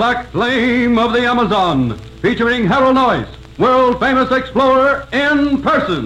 Black Flame of the Amazon, featuring Harold Noyes, world-famous explorer in person.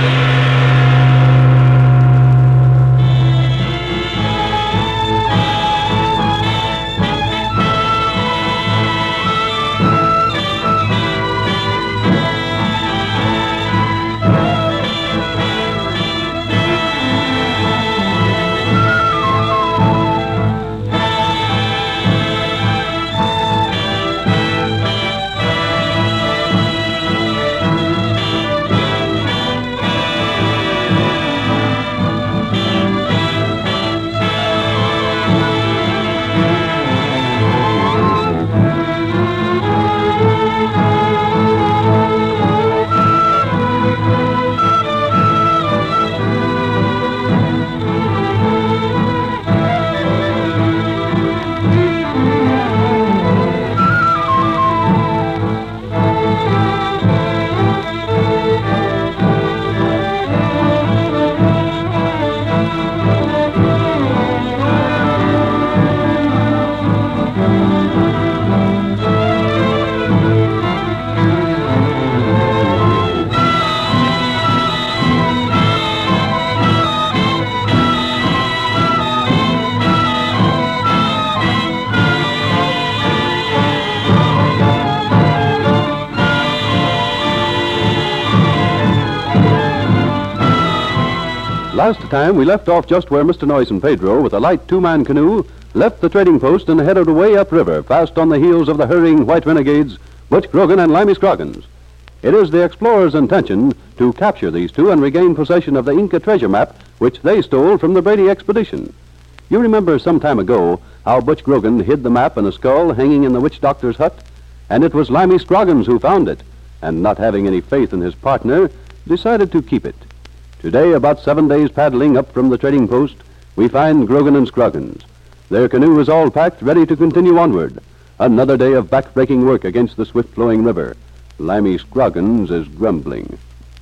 Last time, we left off just where Mr. Noyes and Pedro, with a light two-man canoe, left the trading post and headed away upriver, fast on the heels of the hurrying white renegades, Butch Grogan and Limey Scroggins. It is the explorers' intention to capture these two and regain possession of the Inca treasure map, which they stole from the Brady expedition. You remember some time ago how Butch Grogan hid the map in a skull hanging in the witch doctor's hut? And it was Limey Scroggins who found it, and not having any faith in his partner, decided to keep it. Today, about 7 days paddling up from the trading post, we find Grogan and Scroggins. Their canoe is all packed, ready to continue onward. Another day of back-breaking work against the swift-flowing river. Limey Scroggins is grumbling.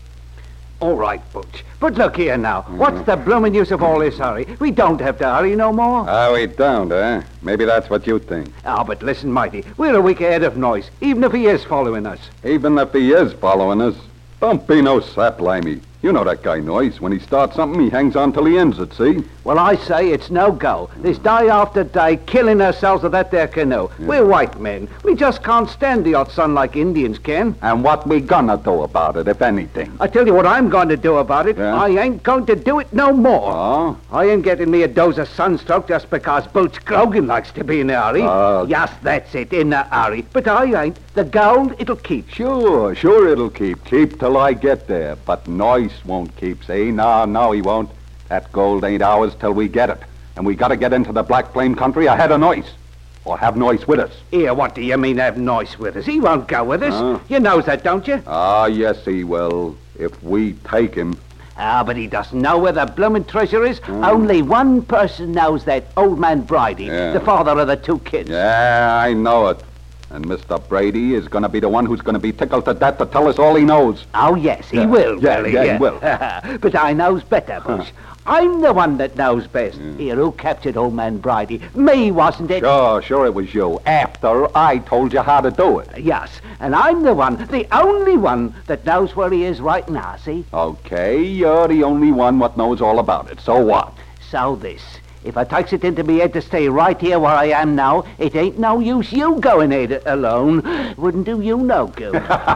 All right, Butch. But look here now. What's the bloomin' use of all this hurry? We don't have to hurry no more. We don't, eh? Maybe that's what you think. But listen, Mighty. We're a week ahead of Noyes, even if he is following us. Even if he is following us, don't be no sap, Limey. You know that guy Noyes. When he starts something, he hangs on till he ends it, see? Well, I say it's no go. This day after day, killing ourselves with that there canoe. Yeah. We're white men. We just can't stand the hot sun like Indians can. And what we gonna do about it, if anything? I tell you what I'm going to do about it. Yeah? I ain't going to do it no more. Oh? I ain't getting me a dose of sunstroke just because Butch Grogan likes to be in a hurry. Yes, that's it, in a hurry. But I ain't. The gold, it'll keep. Sure it'll keep. Keep till I get there. But Noyes won't keep, see? No, he won't. That gold ain't ours till we get it. And we gotta get into the Black Flame country ahead of Noyes. Or have Noyes with us. Here, what do you mean have Noyes with us? He won't go with us. You knows that, don't you? Yes, he will. If we take him. But he doesn't know where the bloomin' treasure is. Only one person knows that, Old Man Brady, the father of the two kids. Yeah, I know it. And Mr. Brady is going to be the one who's going to be tickled to death to tell us all he knows. Oh, yes, he will, Billy. Yeah, he will. But I knows better, Bush. I'm the one that knows best. Here, who captured Old Man Brady? Me, wasn't it? Sure it was you. After I told you how to do it. Yes, and I'm the one, the only one, that knows where he is right now, see? Okay, you're the only one what knows all about it. So what? So this. If I takes it into me head to stay right here where I am now, it ain't no use you going it alone. Wouldn't do you no good.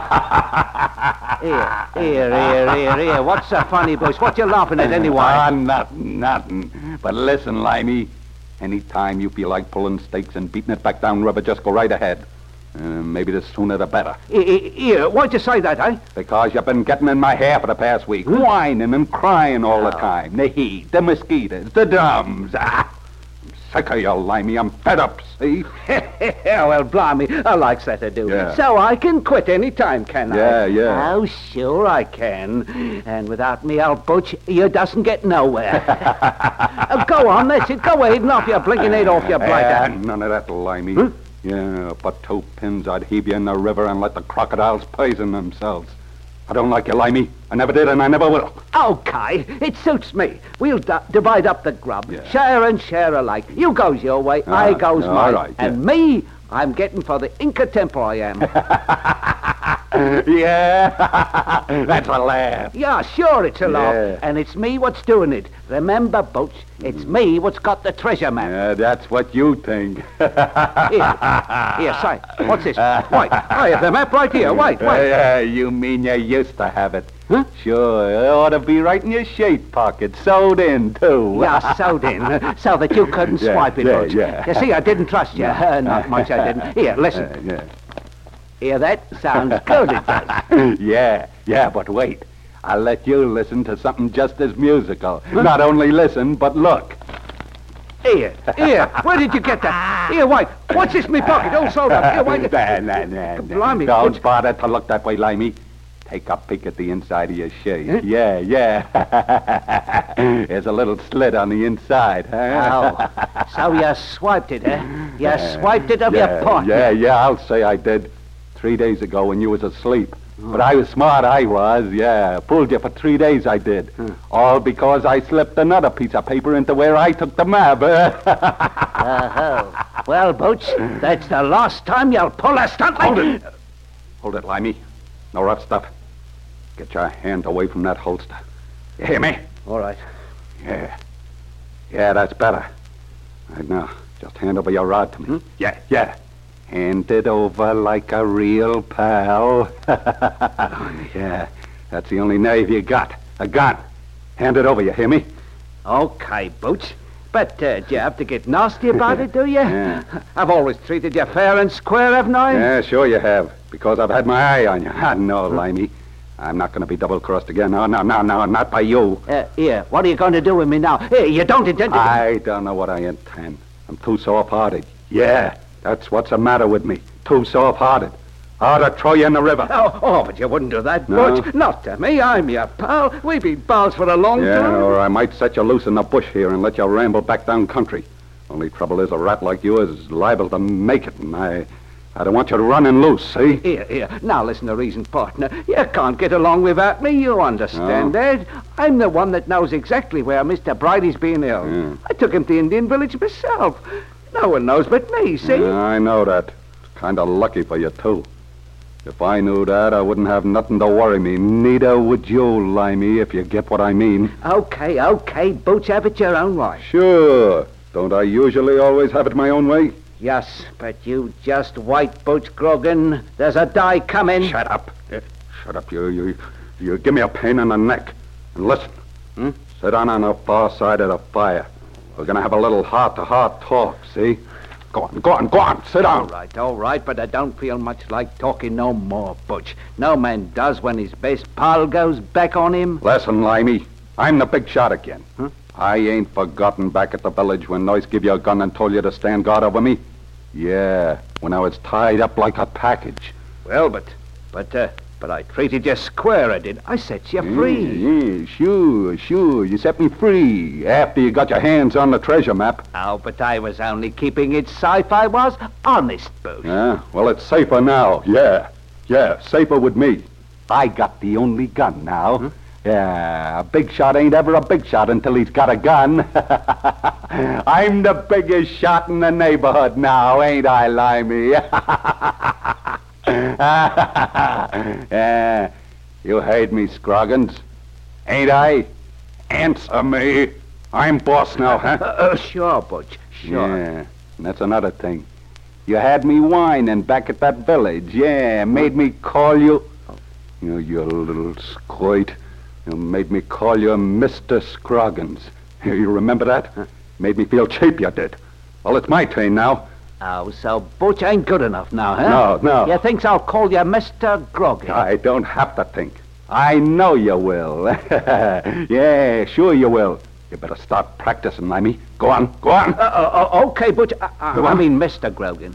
Here. What's so funny, boys? What you laughing at anyway? Nothing. But listen, Limey. Anytime you feel like pulling stakes and beating it back down river, just go right ahead. Maybe the sooner the better. Here, why'd you say that, eh? Because you've been getting in my hair for the past week. Whining and crying all the time. The heat, the mosquitoes, the drums. I'm sick of you, Limey. I'm fed up, see? Well, blimey, I likes that to do. Yeah. So I can quit any time, can I? Yeah. Oh, sure I can. And without me, old Butch, you doesn't get nowhere. Go on, that's it. Go ahead and off your blinking head off your bladder. None of that, Limey. Yeah, but 2 pins I'd heave you in the river and let the crocodiles poison themselves. I don't like you, Limey. I never did and I never will. Okay, it suits me. We'll divide up the grub. Yeah. Share and share alike. You goes your way, I goes mine. Right, and me, I'm getting for the Inca Temple, I am. Yeah, that's a laugh. Yeah, sure it's a laugh. Yeah. And it's me what's doing it. Remember, Butch, it's me what's got the treasure map. Yeah, that's what you think. Here, say, what's this? Wait, I have the map right here. Wait. Yeah, you mean you used to have it? Huh? Sure, it ought to be right in your shirt pocket, sewed in, too. Yeah, sewed in, so that you couldn't Yeah, swipe it, yeah, Butch. yeah. You see, I didn't trust you. Not much I didn't. Here, listen. Yeah. Hear that? Sounds good, it does. Yeah, but wait. I'll let you listen to something just as musical. Not only listen, but look. Here, where did you get that? Here, wait, what's this in my pocket? Oh, sold up. Here, wait. Nah. Blimey, Don't Butch. bother to look that way, Limey. Take a peek at the inside of your shirt. Huh? Yeah. There's a little slit on the inside, huh? Oh, so you swiped it, eh? You swiped it of your partner. Yeah, I'll say I did. 3 days ago when you was asleep. But I was smart, I was, yeah. Fooled you for 3 days, I did. All because I slipped another piece of paper into where I took the map. Well, Butch, that's the last time you'll pull a stunt like... Hold it, Limey. No rough stuff. Get your hand away from that holster. You hear me? All right. Yeah, that's better. Right now, just hand over your rod to me. Yeah. Hand it over like a real pal. Yeah, that's the only nerve you got. A gun. Hand it over, you hear me? Okay, Butch. But do you have to get nasty about it, do you? Yeah. I've always treated you fair and square, haven't I? Yeah, sure you have. Because I've had my eye on you. No, Limey. I'm not going to be double-crossed again. No, not by you. Here, what are you going to do with me now? Here, you don't intend to... I don't know what I intend. I'm too soft-hearted. Yeah, that's what's the matter with me. Too soft-hearted. I ought to throw you in the river. Oh, but you wouldn't do that, No. Butch. Not to me. I'm your pal. We've been pals for a long time. Or I might set you loose in the bush here and let you ramble back down country. Only trouble is a rat like you is liable to make it, and I don't want you running loose, see? Here. Now listen to reason, partner. You can't get along without me. You understand that? I'm the one that knows exactly where Mr. Bridie's been ill. Yeah. I took him to Indian Village myself. No one knows but me, see? I know that. It's kind of lucky for you, too. If I knew that, I wouldn't have nothing to worry me. Neither would you, Limey, if you get what I mean. Okay, Butch, have it your own way. Sure. Don't I usually always have it my own way? Yes, but you just wait, Butch Grogan. There's a die coming. Shut up. Shut up, you give me a pain in the neck. And listen. Sit down on the far side of the fire. We're going to have a little heart-to-heart talk, see? Go on, sit down. All right, but I don't feel much like talking no more, Butch. No man does when his best pal goes back on him. Listen, Limey, I'm the big shot again. I ain't forgotten back at the village when Noyce give you a gun and told you to stand guard over me. Yeah, when I was tied up like a package. Well, but I treated you square, I did. I set you free. Yeah, sure. You set me free after you got your hands on the treasure map. Oh, but I was only keeping it safe. I was honest, Butch. Yeah, well, it's safer now. Yeah, safer with me. I got the only gun now. Yeah, a big shot ain't ever a big shot until he's got a gun. I'm the biggest shot in the neighborhood now, ain't I, Limey? Yeah, you heard me, Scroggins. Ain't I? Answer me. I'm boss now, huh? Sure, Butch, sure. Yeah, and that's another thing. You had me whining back at that village. Yeah, made me call you... You little squite. You made me call you Mr. Scroggins. You remember that? Made me feel cheap, you did. Well, it's my turn now. Oh, so Butch ain't good enough now, huh? No. You think I'll call you Mr. Grogan? I don't have to think. I know you will. Yeah, sure you will. You better start practicing, Limey. Go on. Okay, Butch. I mean Mr. Grogan.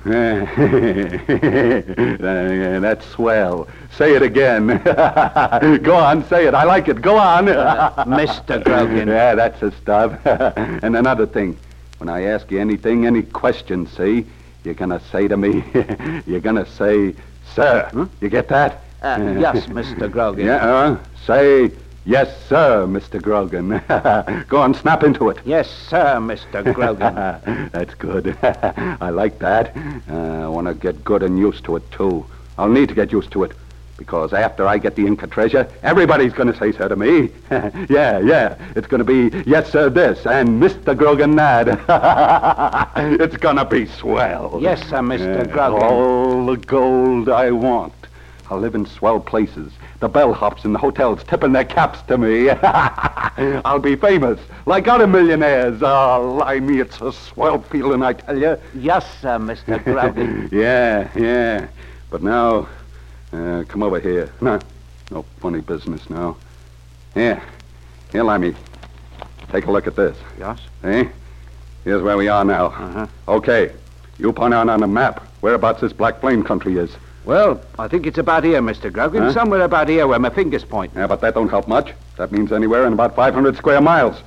That's swell. Say it again. Go on, say it. I like it. Go on. Mr. Grogan. Yeah, that's the stuff. And another thing. When I ask you anything, any questions, see, you're going to say to me, you're going to say, sir. You get that? Yes, Mr. Grogan. Yeah, say, Yes, sir, Mr. Grogan. Go on, snap into it. Yes, sir, Mr. Grogan. That's good. I like that. I want to get good and used to it, too. I'll need to get used to it. Because after I get the Inca treasure, everybody's going to say so to me. Yeah. It's going to be, yes, sir, this, and Mr. Grogan that. It's going to be swell. Yes, sir, Mr. Grogan. All the gold I want. I'll live in swell places. The bellhops in the hotels tipping their caps to me. I'll be famous, like other millionaires. Oh, limey, it's a swell feeling, I tell you. Yes, sir, Mr. Grogan. Yeah. But now... come over here. No funny business now. Here, Limey. Take a look at this. Yes? Here's where we are now. Okay, you point out on the map whereabouts this Black Flame country is. Well, I think it's about here, Mr. Grogan. Somewhere about here where my finger's pointing. Yeah, but that don't help much. That means anywhere in about 500 square miles.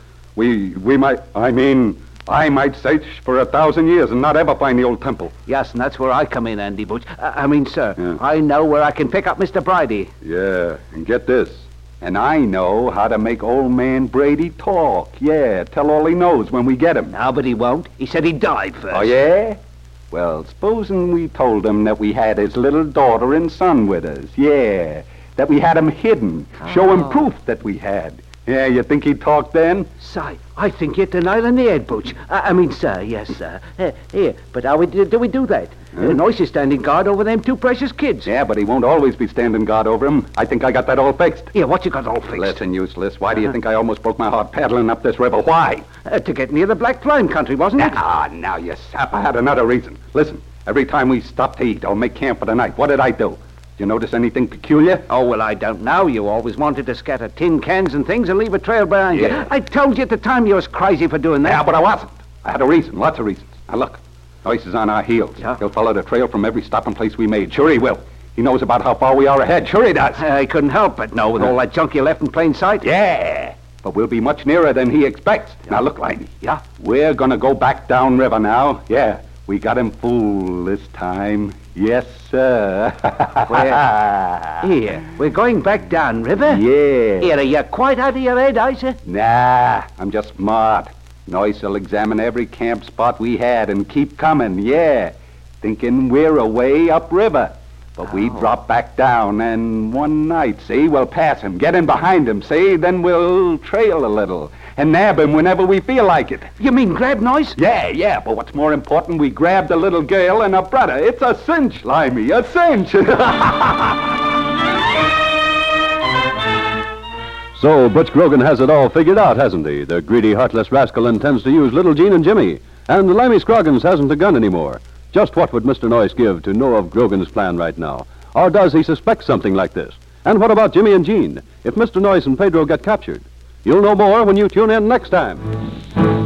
I might search for 1,000 years and not ever find the old temple. Yes, and that's where I come in, Andy Butch. Sir, Yeah. I know where I can pick up Mr. Brady. Yeah, and get this. And I know how to make old man Brady talk. Yeah, tell all he knows when we get him. No, but he won't. He said he'd die first. Oh, yeah? Well, supposing we told him that we had his little daughter and son with us. Yeah, that we had him hidden. Show him proof that we had. Yeah, you think he'd talk then? Say, I think you're the nail on the head, Butch. Sir, yes, sir. Here, but how do we do that? Noyce is standing guard over them two precious kids. Yeah, but he won't always be standing guard over him. I think I got that all fixed. Yeah, what you got all fixed? Listen, useless. Why do you think I almost broke my heart paddling up this river? Why? To get near the Black Flame country, wasn't it? Ah, now you sap. I had another reason. Listen, every time we stopped to eat or make camp for the night, what did I do? You notice anything peculiar? Oh, well, I don't know. You always wanted to scatter tin cans and things and leave a trail behind Yeah. you. I told you at the time you was crazy for doing that. Yeah, but I wasn't. I had a reason, lots of reasons. Now, look, Noyce is on our heels. Yeah. He'll follow the trail from every stopping place we made. Sure he will. He knows about how far we are ahead. Sure he does. I couldn't help but know with all that junk you left in plain sight. Yeah, but we'll be much nearer than he expects. Now, look, Liney. Yeah? We're gonna go back downriver now. Yeah, we got him fooled this time. Yes, sir. Here, we're going back downriver? Yeah. Here, are you quite out of your head, I say? Nah, I'm just smart. Noyce will examine every camp spot we had and keep coming, yeah. Thinking we're away upriver. But we drop back down, and one night, see, we'll pass him, get in behind him, see, then we'll trail a little and nab him whenever we feel like it. You mean grab Noyce? Yeah, but what's more important, we grabbed a little girl and her brother. It's a cinch, Limey, a cinch. So Butch Grogan has it all figured out, hasn't he? The greedy, heartless rascal intends to use little Jean and Jimmy. And Limey Scroggins hasn't a gun anymore. Just what would Mr. Noyce give to know of Grogan's plan right now? Or does he suspect something like this? And what about Jimmy and Jean, if Mr. Noyce and Pedro get captured? You'll know more when you tune in next time.